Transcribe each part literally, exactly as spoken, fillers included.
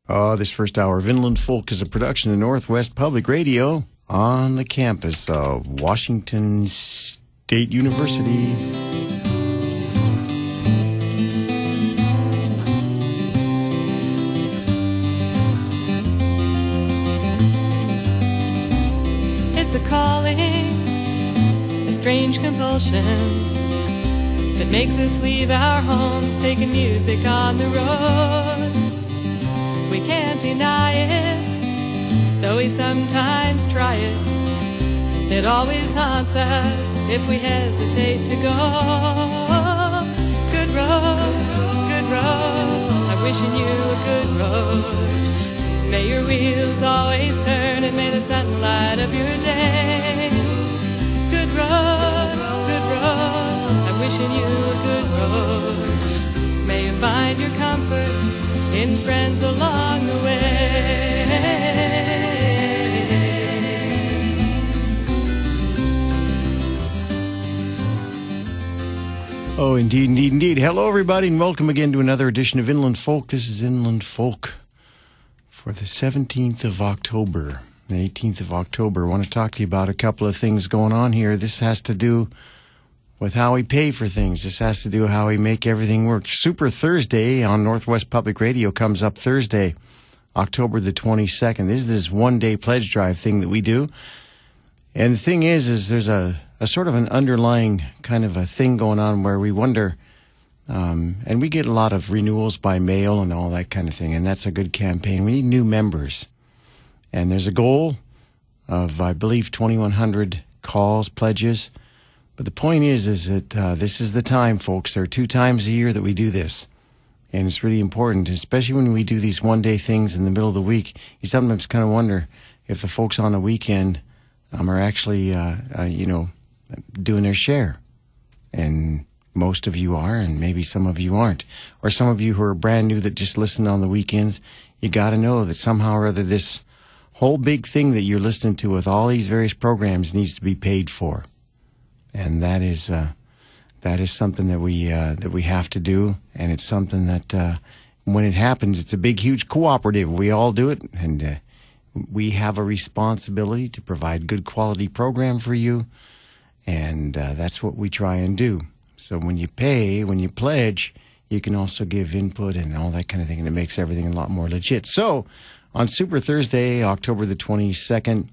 Uh, this first hour of Inland Folk is a production of Northwest Public Radio on the campus of Washington State University. It's a calling, a strange compulsion that makes us leave our homes, taking music on the road. We can't deny it, though we sometimes try it. It always haunts us if we hesitate to go. Good road, good road, I'm wishing you a good road. May your wheels always turn and may the sunlight of your day. Good road, good road, I'm wishing you a good road. May you find your comfort in friends along the way. Oh, indeed, indeed, indeed. Hello, everybody, and welcome again to another edition of Inland Folk. This is Inland Folk for the seventeenth of October, the eighteenth of October. I want to talk to you about a couple of things going on here. This has to do with how we pay for things. This has to do with how we make everything work. Super Thursday on Northwest Public Radio comes up Thursday, October the twenty-second. This is this one-day pledge drive thing that we do. And the thing is, is there's a, a sort of an underlying kind of a thing going on where we wonder, um, and we get a lot of renewals by mail and all that kind of thing, and that's a good campaign. We need new members. And there's a goal of, I believe, twenty-one hundred calls, pledges. But the point is, is that uh, this is the time, folks. There are two times a year that we do this. And it's really important, especially when we do these one-day things in the middle of the week. You sometimes kind of wonder if the folks on the weekend um, are actually, uh, uh, you know, doing their share. And most of you are, and maybe some of you aren't. Or some of you who are brand new that just listen on the weekends, you got to know that somehow or other this whole big thing that you're listening to with all these various programs needs to be paid for. And that is uh, that is something that we uh, that we have to do, and it's something that uh, when it happens, it's a big, huge cooperative. We all do it, and uh, we have a responsibility to provide good quality program for you, and uh, that's what we try and do. So when you pay, when you pledge, you can also give input and all that kind of thing, and it makes everything a lot more legit. So on Super Thursday, October the twenty-second,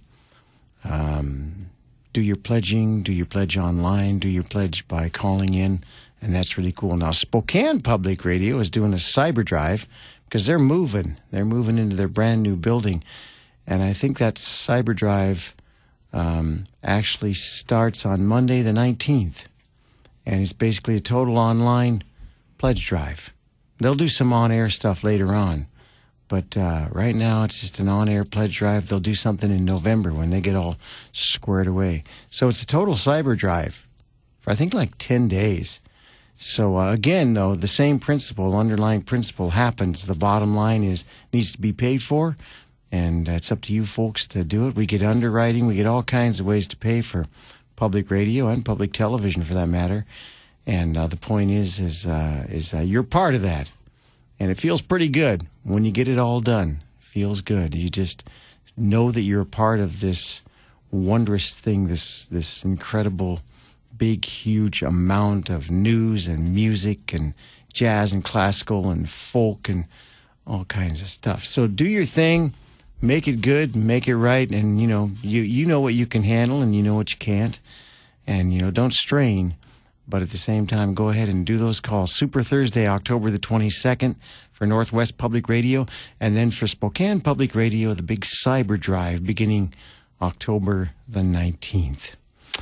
um, do your pledging, do your pledge online, do your pledge by calling in, and that's really cool. Now, Spokane Public Radio is doing a cyber drive because they're moving. They're moving into their brand new building, and I think that cyber drive um, actually starts on Monday the nineteenth, and it's basically a total online pledge drive. They'll do some on-air stuff later on, but uh, right now it's just an on-air pledge drive. They'll do something in November when they get all squared away. So it's a total cyber drive for, I think, like ten days. So uh, again, though, the same principle, underlying principle happens. The bottom line is needs to be paid for, and uh, it's up to you folks to do it. We get underwriting. We get all kinds of ways to pay for public radio and public television, for that matter. And uh, the point is, is, uh, is uh, you're part of that. And it feels pretty good when you get it all done. It feels good. You just know that you're a part of this wondrous thing, this this incredible, big, huge amount of news and music and jazz and classical and folk and all kinds of stuff. So do your thing, make it good, make it right, and you know you you know what you can handle and you know what you can't, and you know don't strain. But at the same time, go ahead and do those calls. Super Thursday, October the twenty-second for Northwest Public Radio. And then for Spokane Public Radio, the big cyber drive beginning October the nineteenth.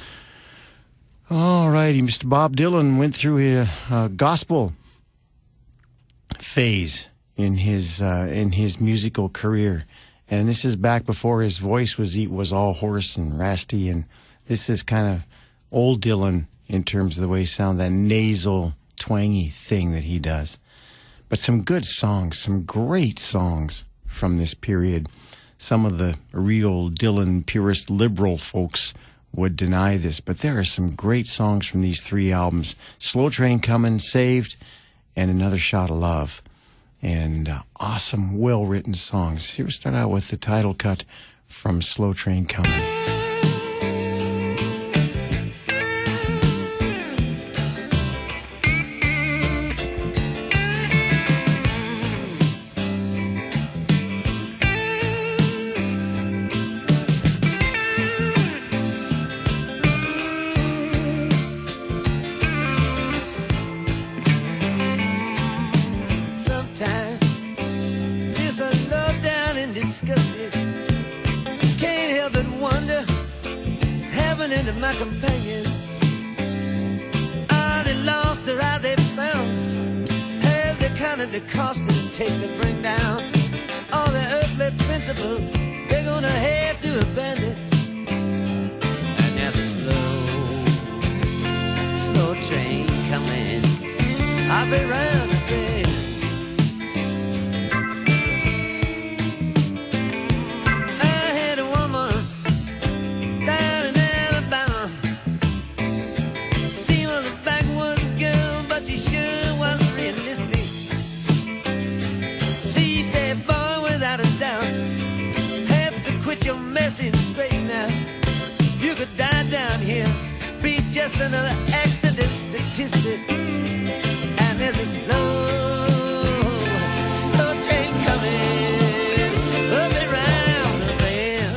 All righty, Mister Bob Dylan went through a, a gospel phase in his uh, in his musical career. And this is back before his voice was was all hoarse and raspy. And this is kind of old Dylan in terms of the way he sounds, that nasal, twangy thing that he does. But some good songs, some great songs from this period. Some of the real Dylan purist liberal folks would deny this, but there are some great songs from these three albums. Slow Train Comin', Saved, and Another Shot of Love. and uh, awesome, well-written songs. Here we start out with the title cut from Slow Train Coming. My companion, are they lost or are they found? Have they counted the cost it take to bring down all their earthly principles? They're gonna have to abandon. And there's a slow, slow train coming. I'll be round the bend. Your message straight now. You could die down here, be just another accident statistic. And there's a slow, slow train coming up and round the bend.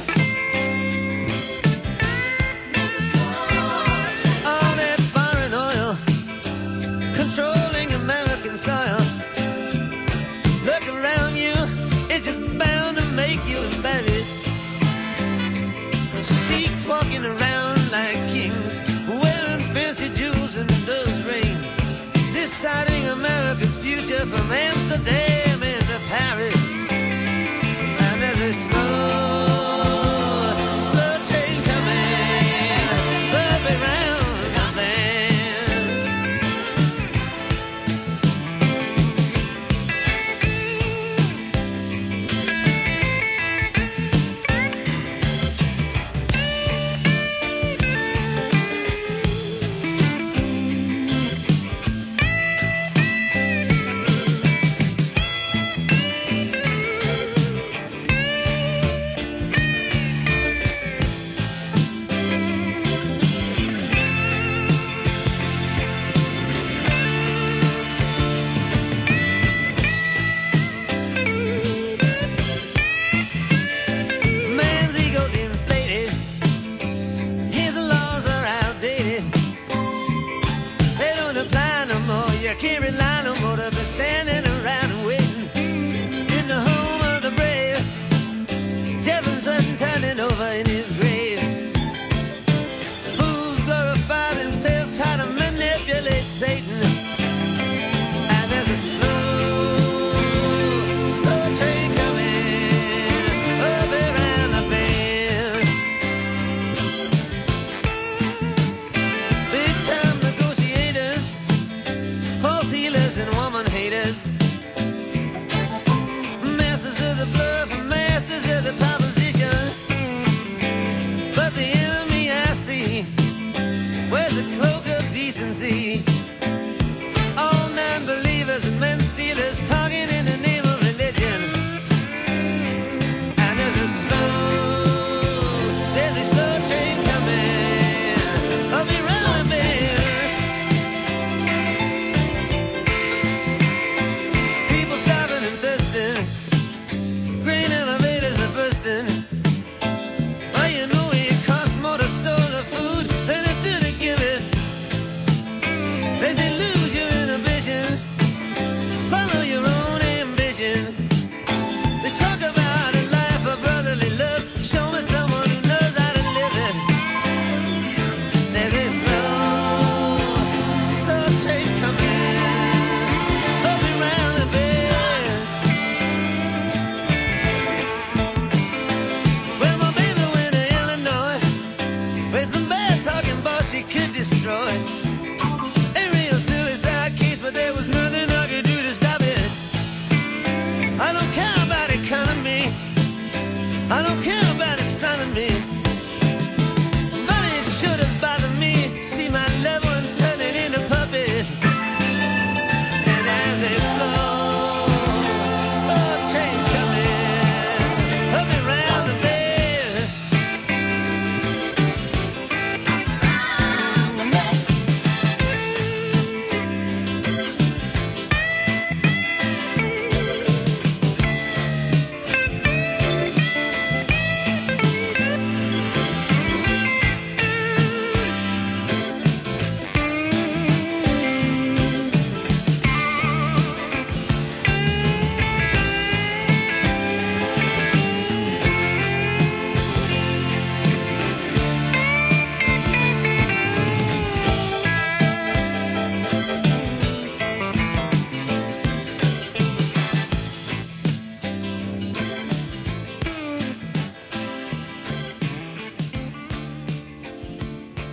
All that foreign oil controlling American soil. Look around you, it's just bound to make you embarrassed. Sheiks walking around like kings, wearing fancy jewels and those rings, deciding America's future from Amsterdam into Paris. And there's a slow, slow train coming up around the bend.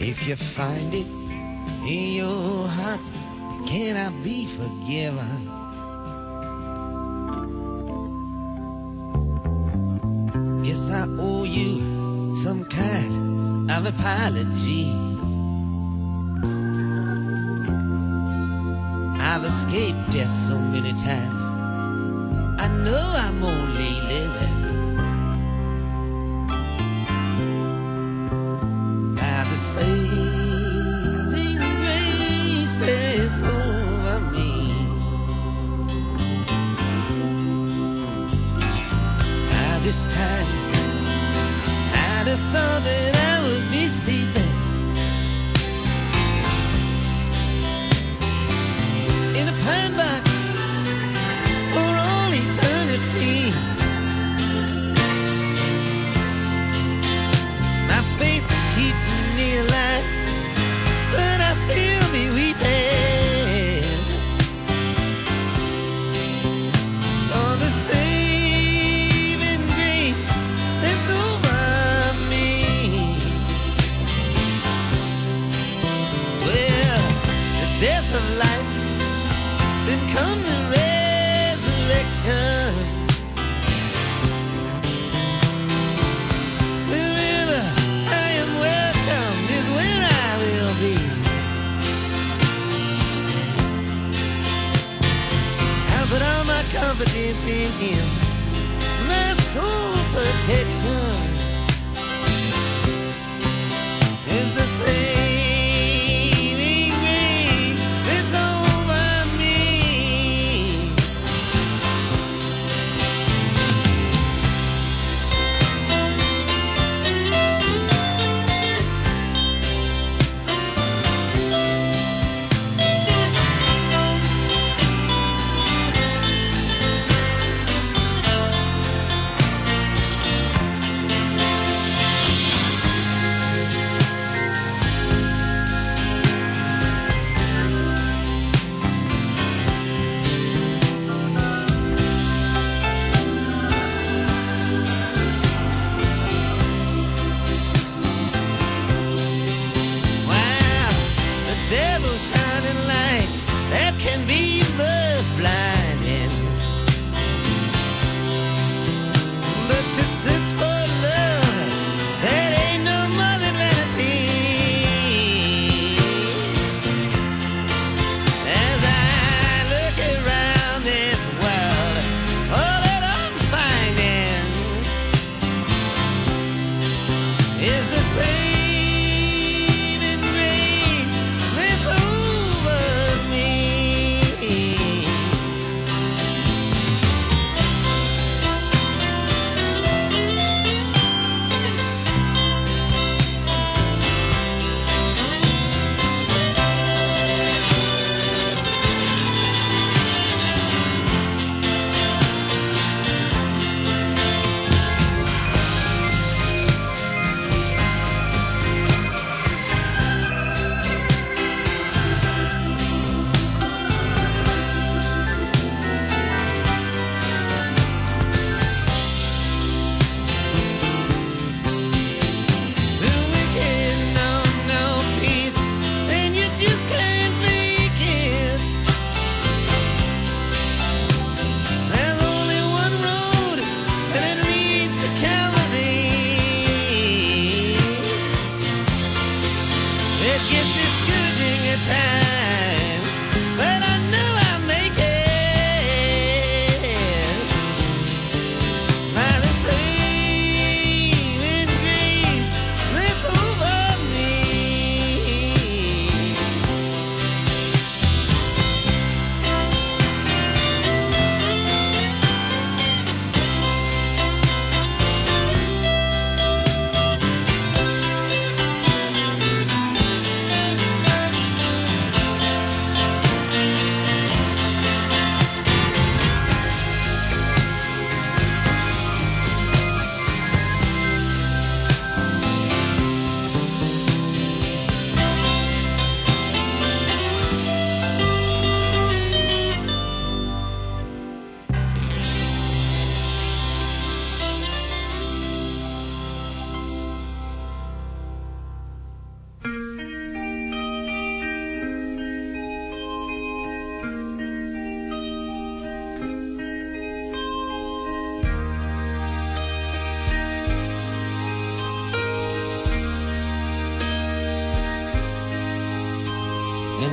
If you find it in your heart, can I be forgiven? Guess I owe you some kind of apology. I've escaped death so many times, I know I'm only living by the saving grace that's over me. By this time I'd have thought that I would be sleeping in a pine box for all eternity. My faith will keep me alive, but I'll still be weeping for the saving grace that's over me. Well, the death of life, then come the resurrection. Wherever I am welcome is where I will be. I put all my confidence in Him, my soul protection is the saving grace that's over me.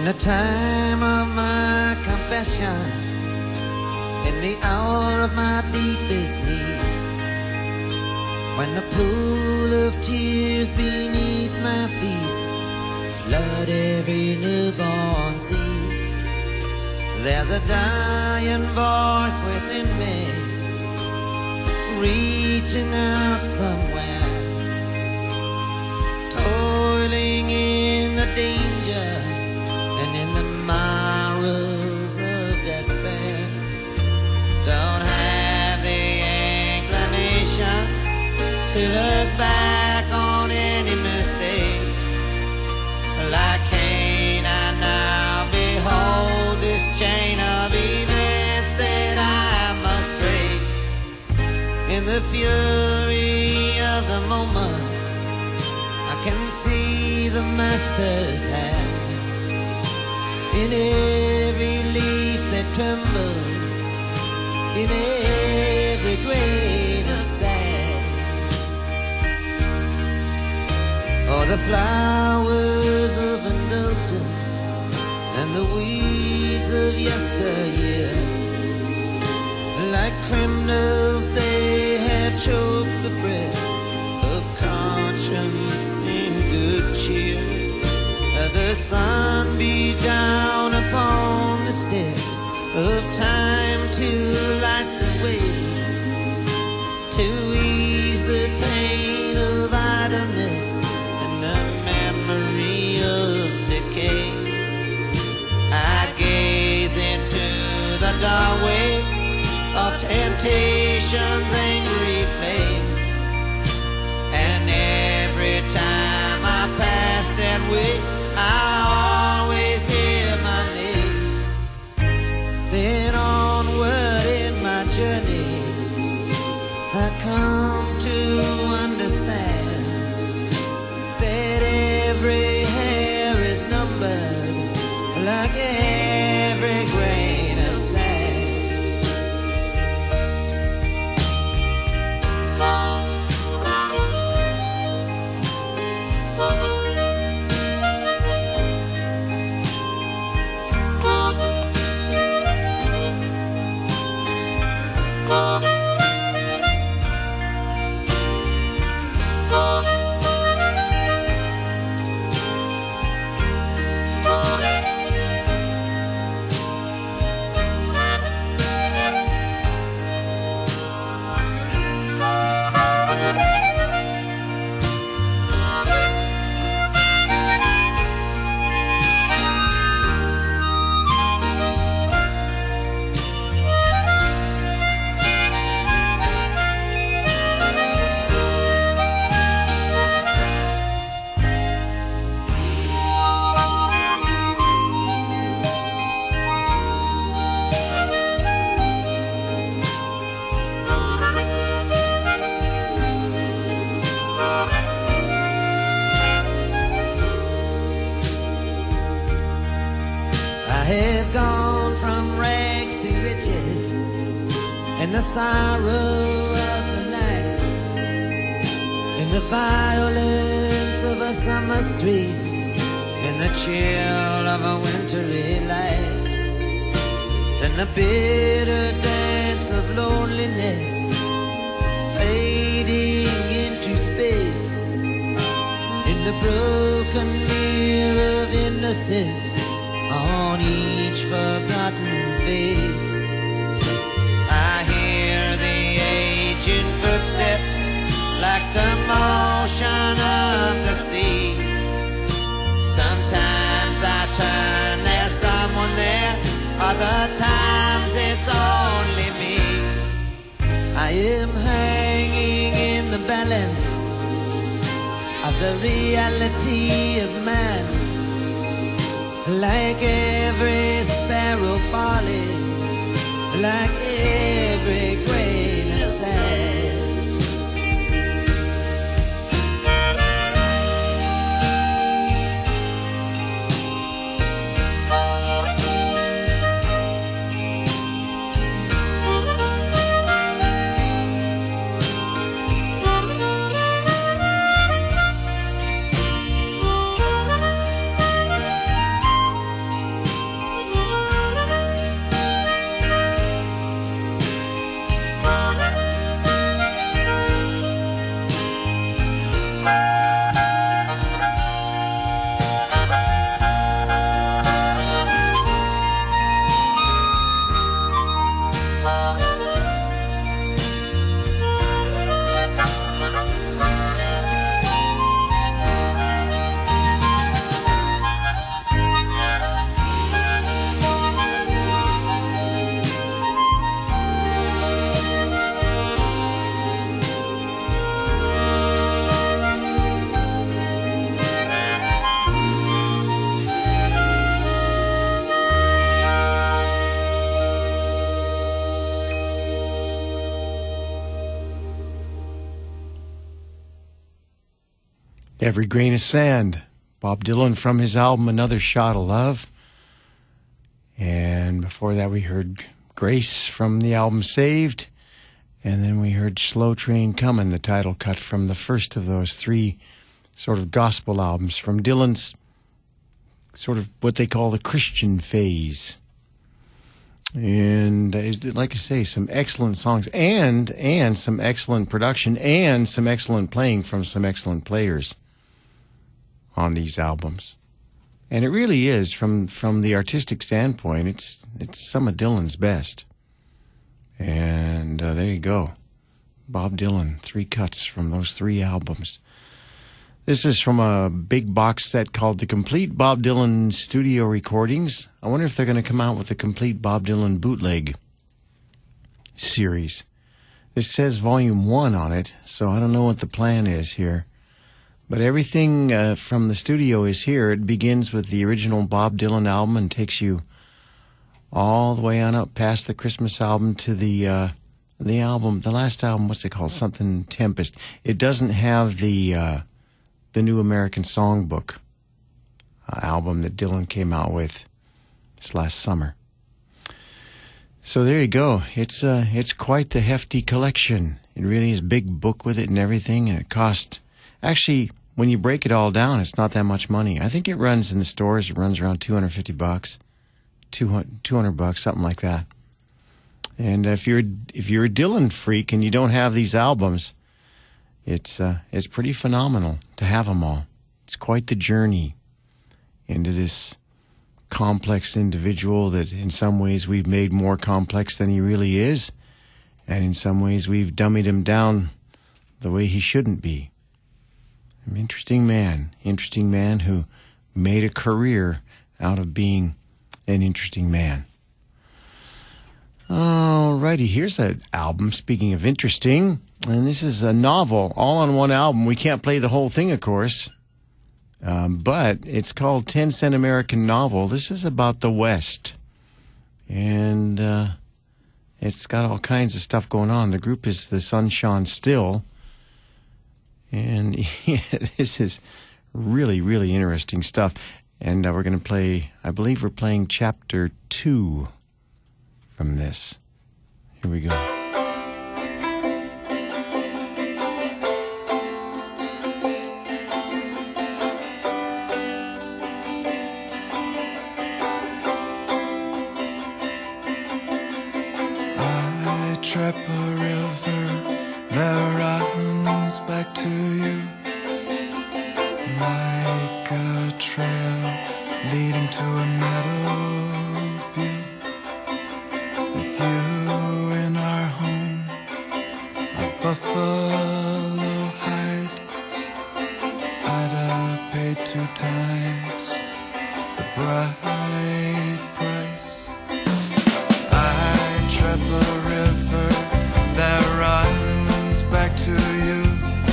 In the time of my confession, in the hour of my deepest need, when the pool of tears beneath my feet flood every newborn seed, there's a dying voice within me, reaching out somewhere, toiling in the danger and in the morals of despair. Don't have the inclination to look back on any mistake. Like Cain, I now behold this chain of events that I must break. In the fury of the moment, I can see the Master's hand in every leaf that trembles, in every grain of sand. Oh, the flowers of indulgence and the weeds of yesteryear, like criminals they have choked the breath of conscience in good cheer. The sun beat down upon the steps of time to light the way, to ease the pain of idleness and the memory of decay. I gaze into the doorway of temptation's angry flame, and every time I pass that way, I always hear my name. Then onward in my journey, I come to understand that every hair is numbered, like every grain of sand. I have gone from rags to riches in the sorrow of the night, in the violence of a summer street, in the chill of a wintry light, in the bitter dance of loneliness fading into space, in the broken mirror of innocence on each forgotten face. I hear the aging footsteps like the motion of the sea. Sometimes I turn, there's someone there, other times it's only me. I am hanging in the balance of the reality of man, like every sparrow falling, like every grain of sand. Every Grain of Sand, Bob Dylan from his album Another Shot of Love. And before that we heard Grace from the album Saved. And then we heard Slow Train Comin', the title cut from the first of those three sort of gospel albums from Dylan's sort of what they call the Christian phase. And uh, like I say, some excellent songs and and some excellent production and some excellent playing from some excellent players on these albums. And it really is, from from the artistic standpoint, it's it's some of Dylan's best. And uh, there you go. Bob Dylan, three cuts from those three albums. This is from a big box set called The Complete Bob Dylan Studio Recordings. I wonder if they're going to come out with the Complete Bob Dylan Bootleg series. This says Volume one on it, so I don't know what the plan is here. But everything uh, from the studio is here. It begins with the original Bob Dylan album and takes you all the way on up past the Christmas album to the uh, the album, the last album, what's it called? Something Tempest. It doesn't have the uh, the New American Songbook uh, album that Dylan came out with this last summer. So there you go. It's uh, it's quite the hefty collection. It really is a big book with it and everything, and it cost, actually, when you break it all down, it's not that much money. I think it runs in the stores, it runs around two hundred fifty bucks, two hundred bucks, something like that. And if you're if you're a Dylan freak and you don't have these albums, it's uh, it's pretty phenomenal to have them all. It's quite the journey into this complex individual that in some ways we've made more complex than he really is, and in some ways we've dummied him down the way he shouldn't be. An interesting man, interesting man who made a career out of being an interesting man. Alrighty, here's an album, speaking of interesting, and this is a novel, all on one album. We can't play the whole thing, of course, um, but it's called ten cent American Novel. This is about the West, and uh, it's got all kinds of stuff going on. The group is The Sun Shone Still, and yeah, this is really, really interesting stuff. And uh, we're going to play, I believe we're playing chapter two from this. Here we go. I trap a river that runs back to you like a trail leading to a meadow view. With you in our home of buffalo hide, I'd have paid two times the bride price. I trap a river that runs back to you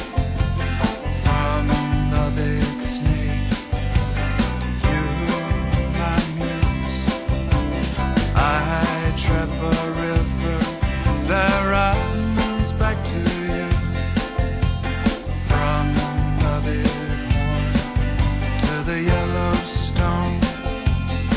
from the big snake to you, my muse. I trap a river that runs back to you from the big horn to the Yellowstone.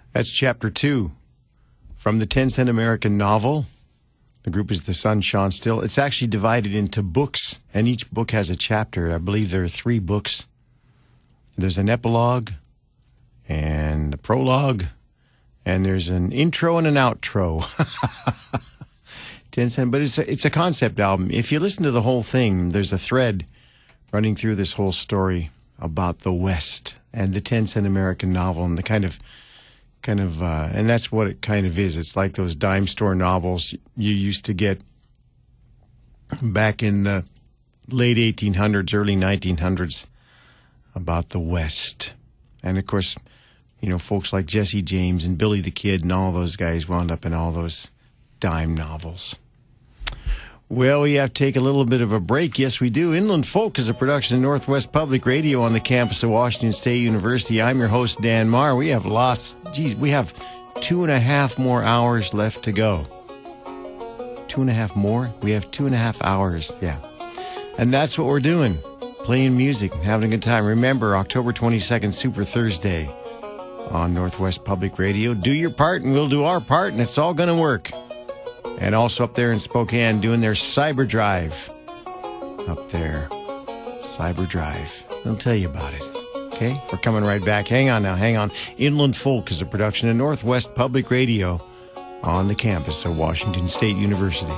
That's chapter two from the ten cent American novel. The group is The Sun Shone Still. It's actually divided into books, and each book has a chapter. I believe there are three books. There's an epilogue and a prologue, and there's an intro and an outro. ten cent, but it's a, it's a concept album. If you listen to the whole thing, there's a thread running through this whole story about the West and the ten cent American novel and the kind of kind of, uh, and that's what it kind of is. It's like those dime store novels you used to get back in the late eighteen hundreds, early nineteen hundreds about the West. And of course, you know, folks like Jesse James and Billy the Kid and all those guys wound up in all those dime novels. Well, we have to take a little bit of a break. Yes, we do. Inland Folk is a production of Northwest Public Radio on the campus of Washington State University. I'm your host, Dan Marr. We have lots, geez, we have two and a half more hours left to go. Two and a half more? We have two and a half hours, yeah. And that's what we're doing, playing music, having a good time. Remember, October twenty-second, Super Thursday on Northwest Public Radio. Do your part and we'll do our part, and it's all going to work. And also up there in Spokane doing their Cyber Drive. Up there. Cyber Drive. I'll tell you about it. Okay? We're coming right back. Hang on now. Hang on. Inland Folk is a production of Northwest Public Radio on the campus of Washington State University.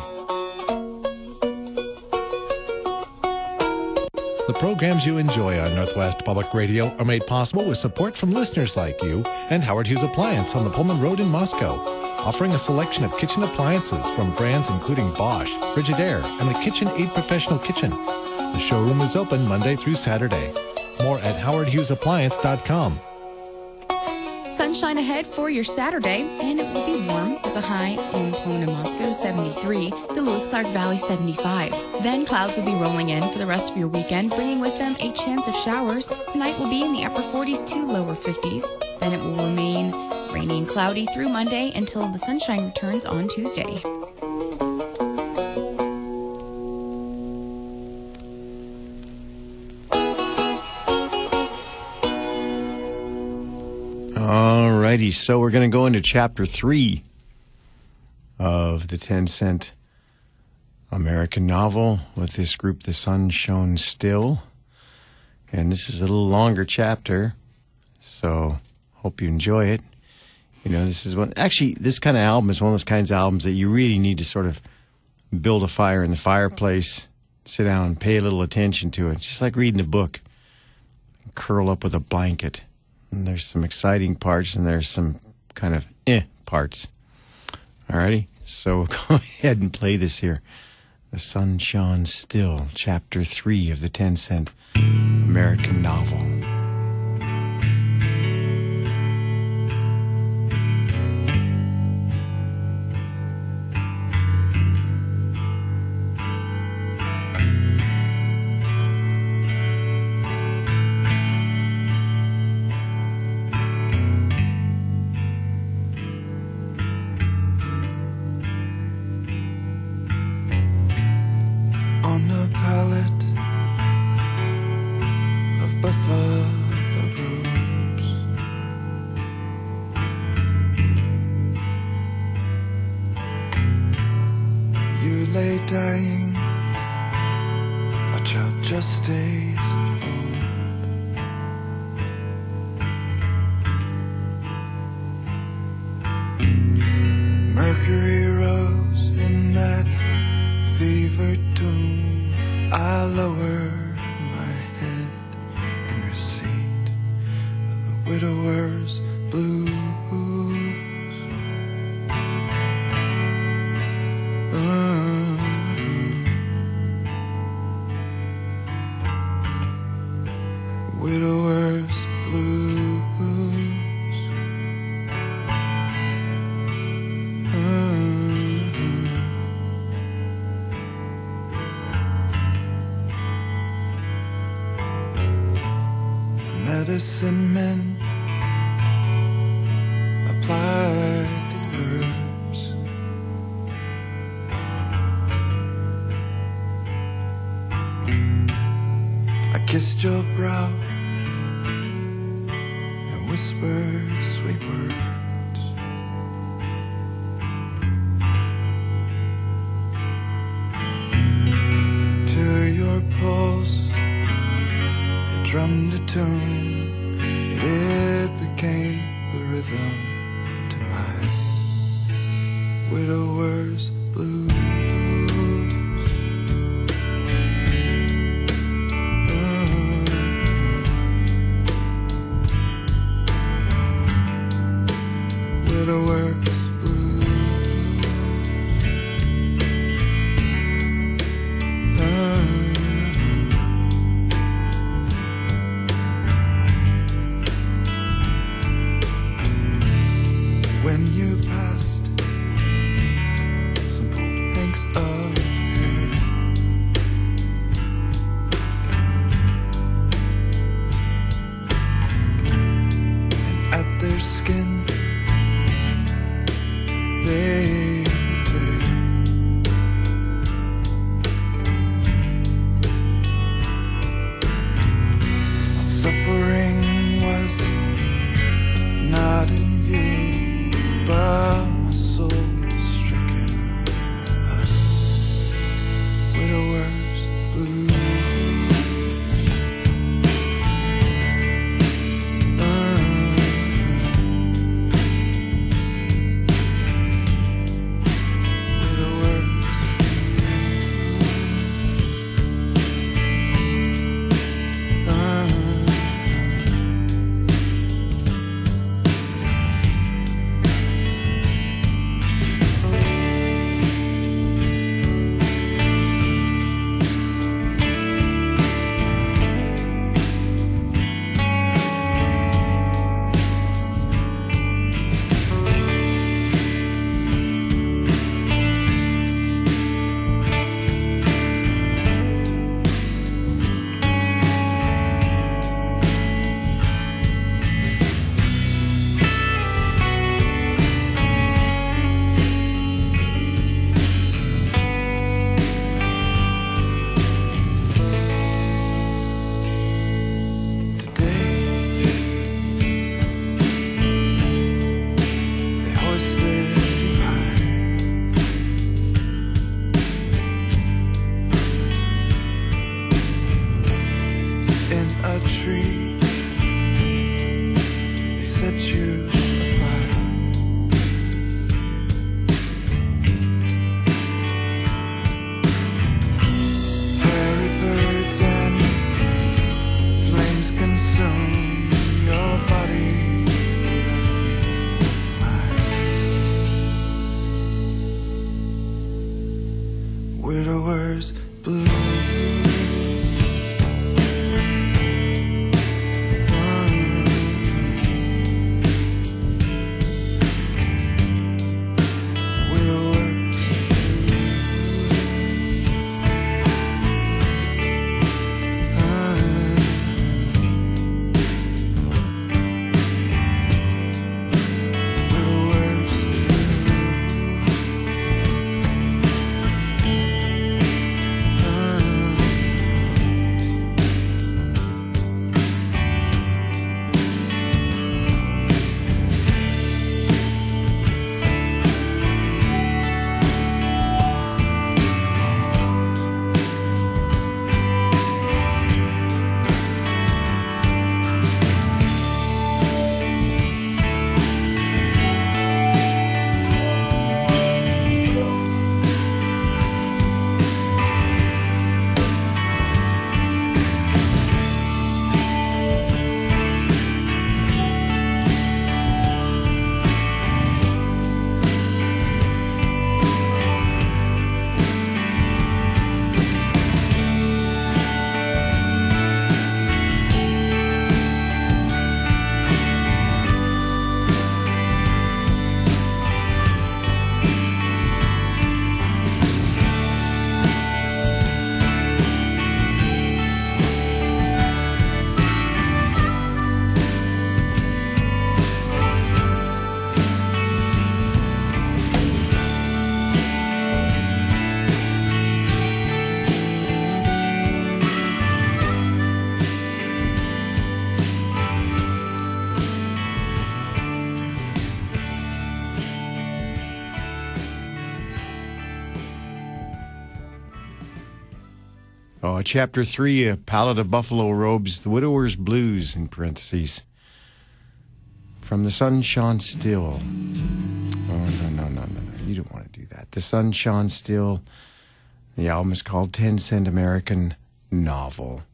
The programs you enjoy on Northwest Public Radio are made possible with support from listeners like you and Howard Hughes Appliance on the Pullman Road in Moscow, offering a selection of kitchen appliances from brands including Bosch, Frigidaire, and the KitchenAid Professional Kitchen. The showroom is open Monday through Saturday. More at howard hughes appliance dot com. Sunshine ahead for your Saturday, and it will be warm with a high in Pullman and Moscow seventy-three, the Lewis Clark Valley seventy-five. Then clouds will be rolling in for the rest of your weekend, bringing with them a chance of showers. Tonight will be in the upper forties to lower fifties. Then it will remain rainy and cloudy through Monday until the sunshine returns on Tuesday. Alrighty, so we're going to go into chapter three of the ten cent American novel with this group, The Sun Shone Still. And this is a little longer chapter, so hope you enjoy it. You know, this is one, actually, this kind of album is one of those kinds of albums that you really need to sort of build a fire in the fireplace, sit down and pay a little attention to it. It's just like reading a book. Curl up with a blanket. And there's some exciting parts and there's some kind of eh parts. Alrighty, so we'll go ahead and play this here. The Sun Shone Still, chapter three of the ten cent American novel. On a pallet of buffalo robes, you lay dying, a child just days old. Mercury rose in that fevered tomb. I lower my head in receipt of the widower's blues. Mm-hmm. Widower's blues. Medicine men applied the herbs. I kissed your brow and whispered sweet words. strummed a tune, and it became the rhythm to my widower's blues. Widower's blues. When you passed some old hanks of hair, and at their skin they would tear. My suffering was not in view, but my soul was stricken with a widower's blues. Tree, they set you afire. Prairie birds and flames consume your body. Left me with my widower's blues. Oh, chapter three, A Pallet of Buffalo Robes, The Widower's Blues, in parentheses. From The Sun Shone Still. Oh, no, no, no, no, no. You don't want to do that. The Sun Shone Still. The album is called ten cent American Novel.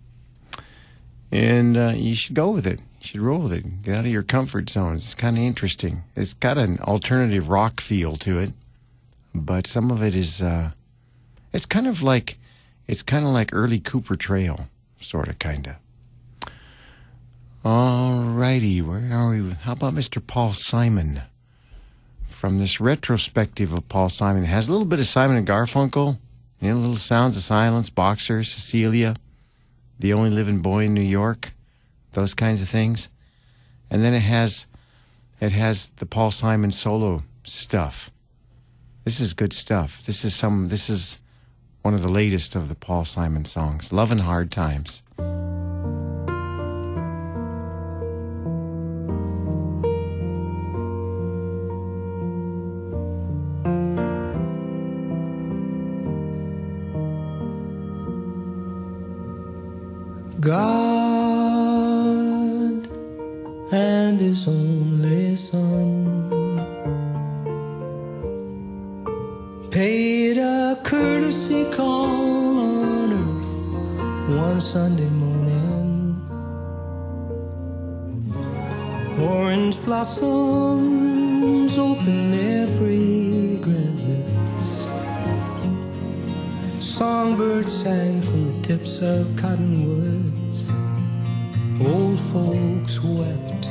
And uh, you should go with it. You should roll with it. Get out of your comfort zones. It's kind of interesting. It's got an alternative rock feel to it, but some of it is, uh, it's kind of like, it's kind of like early Cooper Trail, sort of, kind of. All righty, where are we? How about Mister Paul Simon? From this retrospective of Paul Simon. It has a little bit of Simon and Garfunkel, you know, little Sounds of Silence, Boxer, Cecilia, The Only Living Boy in New York, those kinds of things. And then it has, it has the Paul Simon solo stuff. This is good stuff. This is some, this is one of the latest of the Paul Simon songs, Love and Hard Times. God and His only Son paid a courtesy call on earth one Sunday morning. Orange blossoms open their fragrant lips. Songbirds sang from the tips of cottonwoods. Old folks wept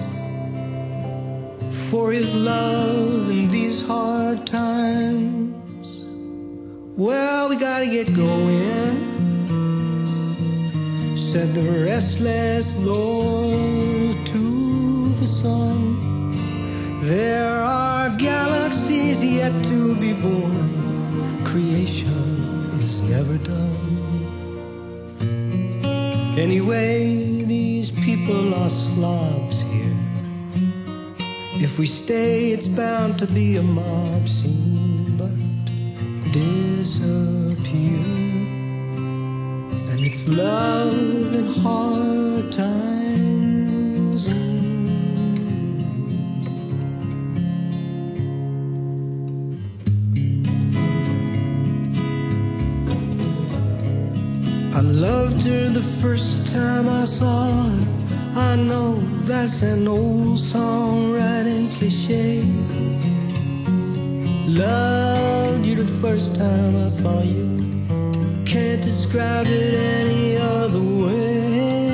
for His love in these hard times. Well, we gotta get going, said the restless Lord to the sun. There are galaxies yet to be born. Creation is never done. Anyway, these people are slobs here. If we stay, it's bound to be a mob scene, but disappear. And it's love in hard times. I loved her the first time I saw her. I know that's an old songwriting cliche. Loved you the first time I saw you. Can't describe it any other way.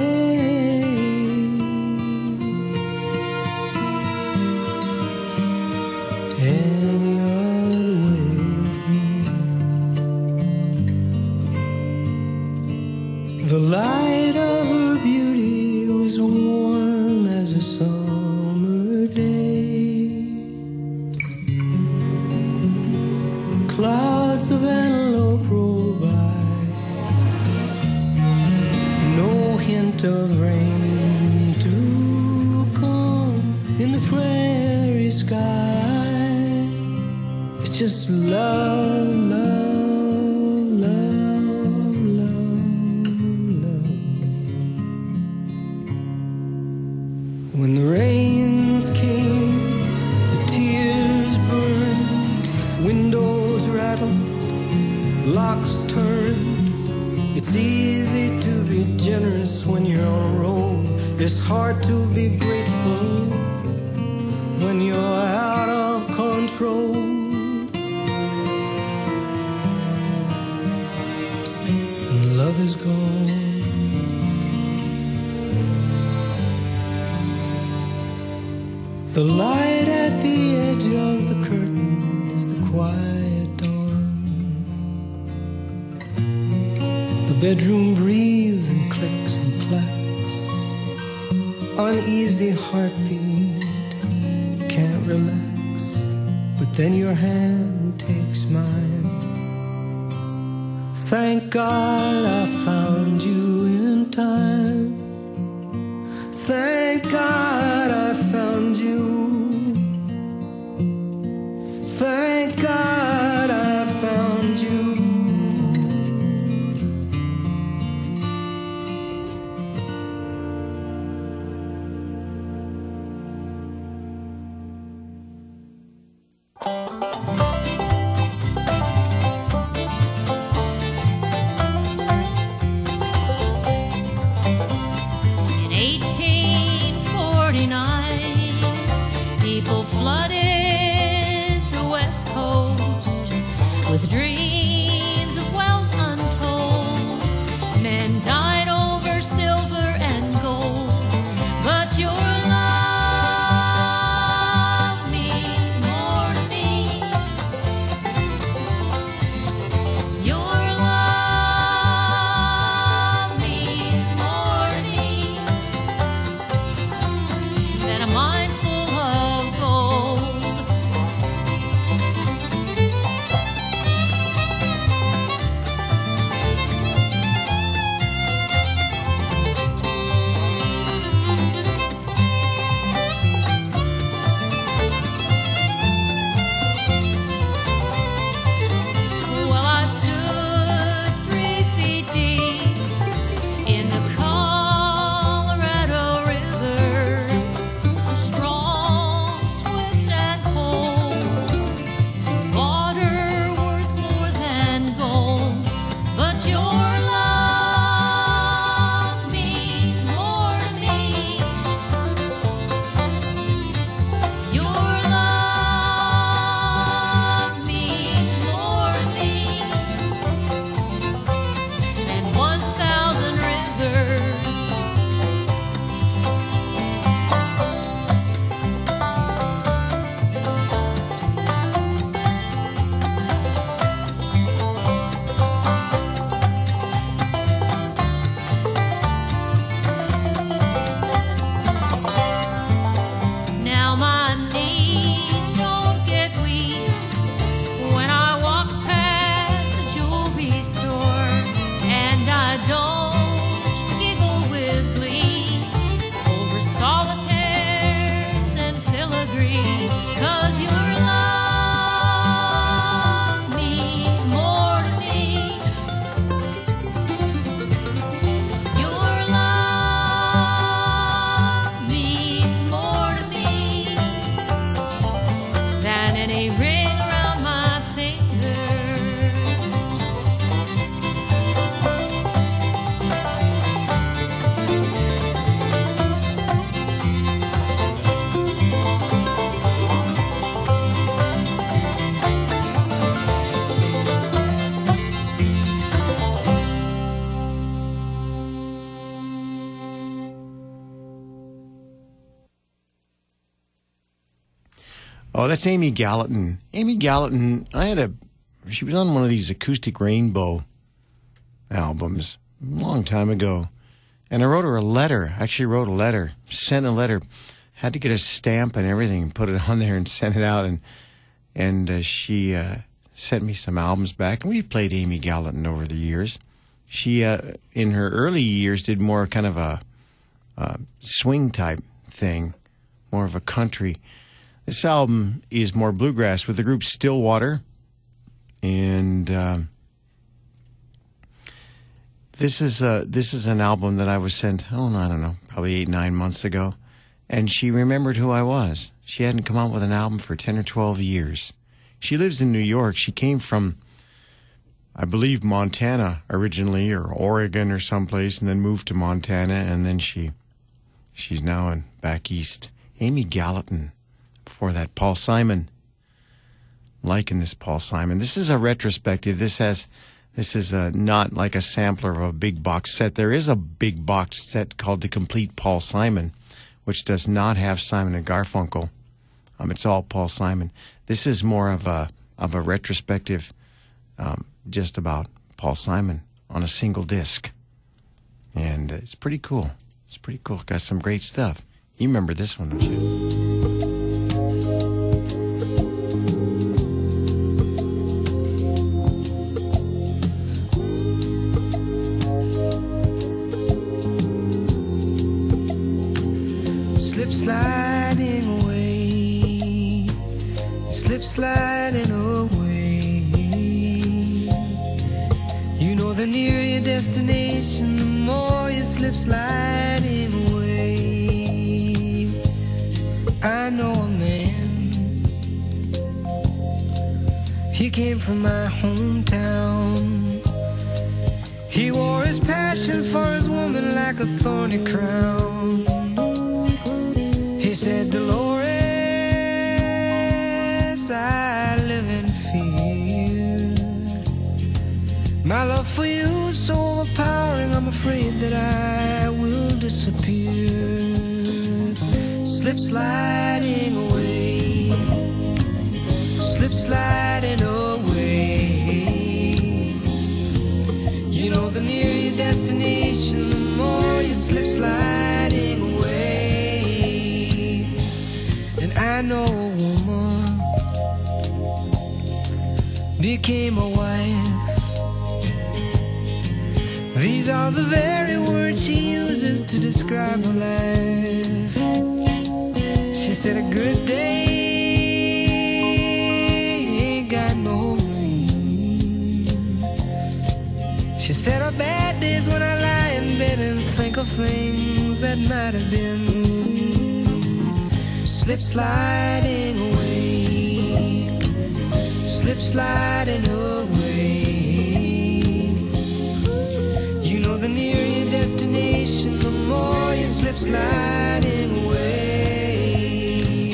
Any other way. The light of her beauty was warm as a summer day. Clouds of antelope roll by. No hint of rain to come in the prairie sky. It's just love, love, love, love, love. When the rains came, the tears burned, windows rattled, locks turned. It's easy to be generous when you're on a roll. It's hard to be grateful when you're out of control. And love is gone. The light at the edge of the curtain is the quiet dawn. The bedroom breathes and clicks and clacks. Uneasy heartbeat, can't relax. But then your hand takes mine. Thank God I found you in time. Thank God I found you. Thank God I found you. flooded the west coast with dreams of wealth untold. Men died over silver and gold, but your love means more to me. Your love means more to me than a mind full of gold. Well, I stood three feet deep in the Colorado River, strong, swift, and cold, water worth more than gold. But your love means more to me. Your love means more to me than one thousand rivers. Now my knees don't get weak when I walk past the jewelry store, and I don't giggle with glee over solitaires and filigree, 'cause your love means more to me. Your love means more to me than any ring around my finger. Oh, that's Amy Gallatin. Amy Gallatin, I had a, she was on one of these Acoustic Rainbow albums a long time ago. And I wrote her a letter, actually wrote a letter, sent a letter, had to get a stamp and everything, put it on there and sent it out. And and uh, she uh, sent me some albums back. And we've played Amy Gallatin over the years. She, uh, in her early years, did more kind of a, a swing type thing, more of a country. This album is more bluegrass with the group Stillwater, and um, this is uh, this is an album that I was sent, oh, I don't know, probably eight, nine months ago, and she remembered who I was. She hadn't come out with an album for ten or twelve years. She lives in New York. She came from, I believe, Montana originally, or Oregon or someplace, and then moved to Montana, and then she she's now in back east. Amy Gallatin. Before that, Paul Simon. Liking this Paul Simon. This is a retrospective. This has, this is a, not like a sampler of a big box set. There is a big box set called The Complete Paul Simon, which does not have Simon and Garfunkel. Um, it's all Paul Simon. This is more of a of a retrospective, um, just about Paul Simon on a single disc, and uh, it's pretty cool. It's pretty cool. Got some great stuff. You remember this one, don't you? Slip sliding away, slip sliding away. You know the nearer your destination, the more you slip sliding away. I know a man, he came from my hometown. He wore his passion for his woman like a thorny crown. He said, Dolores, My love for you is so overpowering, I'm afraid that I will disappear. Slip sliding away, slip sliding away. You know the nearer your destination, the more you slip sliding away. And I know a woman became a wife. These are the very words she uses to describe her life. She said a good day ain't got no rain. She said her bad days when I lie in bed and think of things that might have been. Slip sliding away, slip sliding away. You know the nearer your destination, the more you slip sliding away.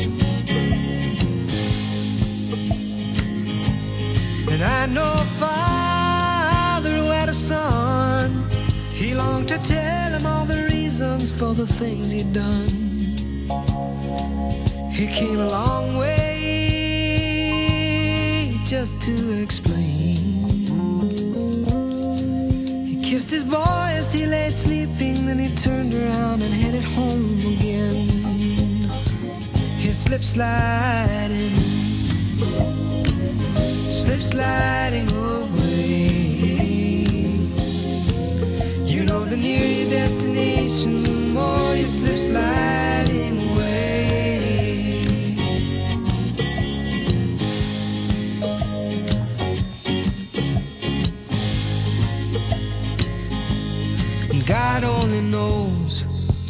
And I know a father who had a son. He longed to tell him all the reasons for the things he'd done. He came a long way just to explain. He kissed his boy as he lay sleeping, then he turned around and headed home again. He slip sliding, slip sliding away. You know the nearer your destination, the more you slip sliding away. God only knows,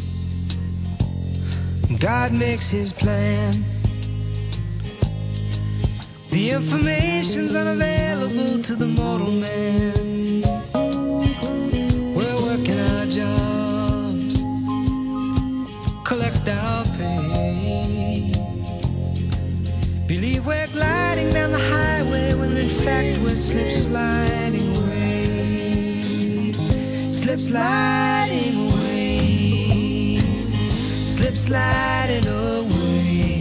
God makes his plan. The information's unavailable to the mortal man. We're working our jobs, collect our pay. Believe we're gliding down the highway when in fact we're slip sliding away. Slip sliding away, slip sliding away.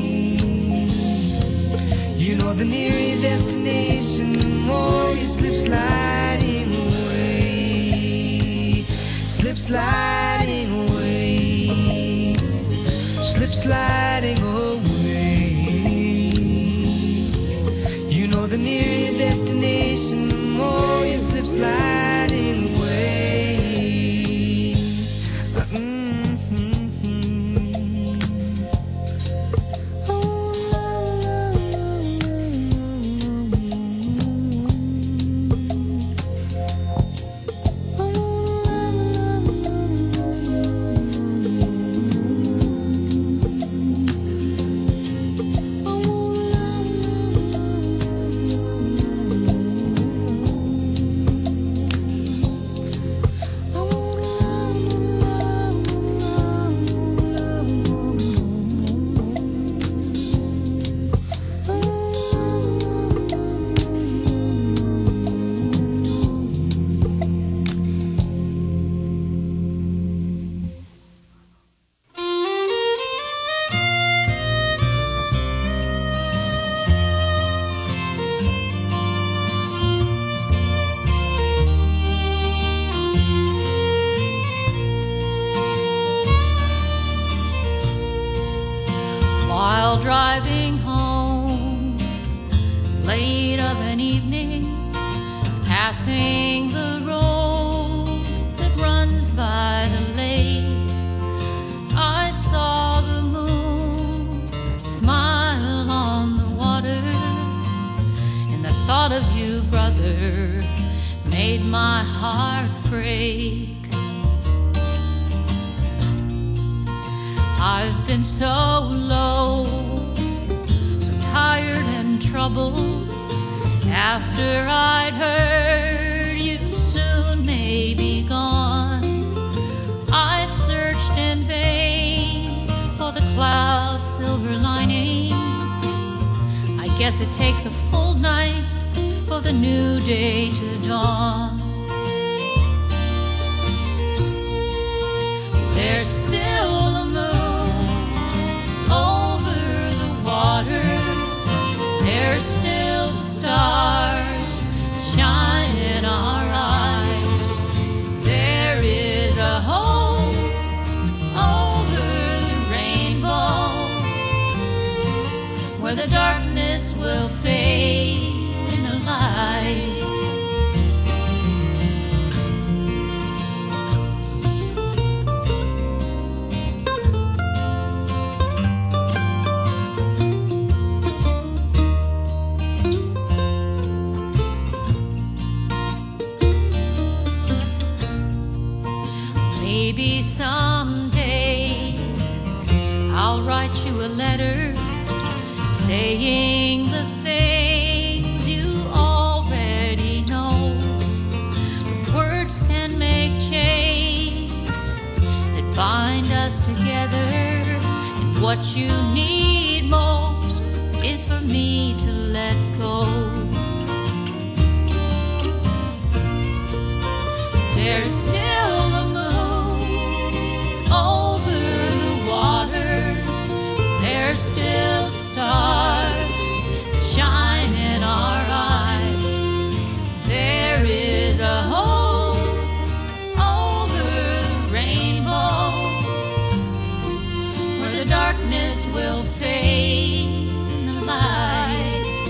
You know the nearer your destination, the more you slip sliding away. Slip sliding away, slip sliding away. You know the nearer your destination, the more you slip sliding away. Driving home late of an evening, passing the road that runs by the lake, I saw the moon smile on the water, and the thought of you, brother, made my heart break. I've been so low, so tired and troubled, after I'd heard you soon may be gone. I've searched in vain for the cloud's silver lining. I guess it takes a full night for for the new day to dawn. There's still a moon over the water. There's still stars shine in our eyes. There is a hope over the rainbow, where the darkness will fade in the light. Maybe someday I'll write you a letter saying the things you already know. Words can make chains that bind us together, and what you need most is for me to let go. There's still a moon over the water. There's still stars that shine in our eyes. There is a hope over the rainbow, where the darkness will fade in the light.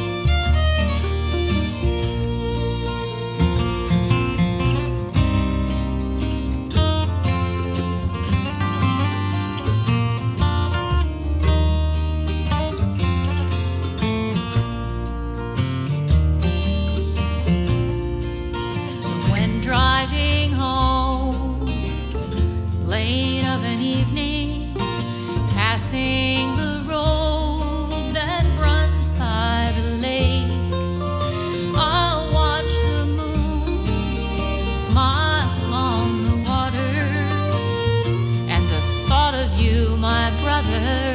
Driving home late of an evening, passing the road that runs by the lake, I'll watch the moon smile on the water, and the thought of you, my brother,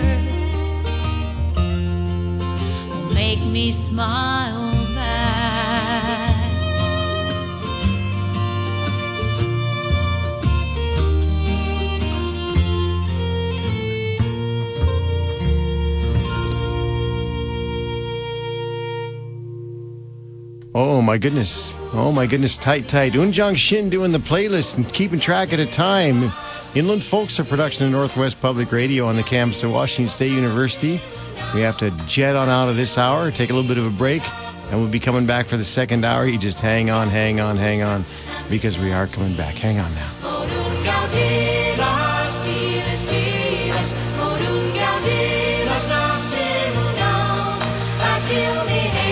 will make me smile back. Oh my goodness. Oh my goodness. Tight, tight. Unjong Shin doing the playlist and keeping track at a time. Inland Folks, a production of Northwest Public Radio on the campus of Washington State University. We have to jet on out of this hour, take a little bit of a break, and we'll be coming back for the second hour. You just hang on, hang on, hang on, because we are coming back. Hang on now. Till me